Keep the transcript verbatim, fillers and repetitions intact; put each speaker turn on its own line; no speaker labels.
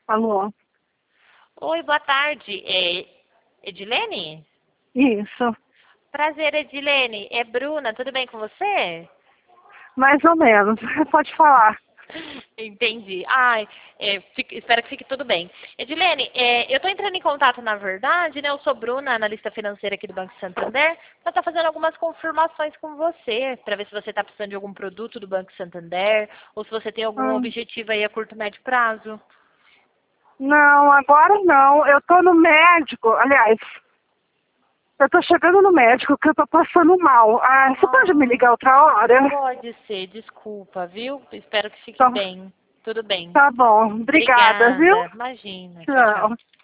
Alô?
Oi, boa tarde. É Edilene?
Isso,
Prazer, Edilene. É Bruna, tudo bem com você?
mais ou menos. Pode falar.
Entendi. Ai, é, fique- espero que fique tudo bem. Edilene, é, eu estou entrando em contato, na verdade, né? Eu sou Bruna, analista financeira aqui do Banco Santander, para estar fazendo algumas confirmações com você, para ver se você está precisando de algum produto do Banco Santander, ou se você tem algum
Hum,
objetivo aí a curto, médio prazo.
Não, agora não. Eu tô no médico. Aliás, eu tô chegando no médico que eu tô passando mal. Ah, você pode me
Ah,
ligar outra hora?
pode ser, desculpa, viu? Espero que fique
Tá,
bem. Tudo bem.
tá bom. Obrigada, viu?
Obrigada. Imagina. Tchau, tchau.
Tchau.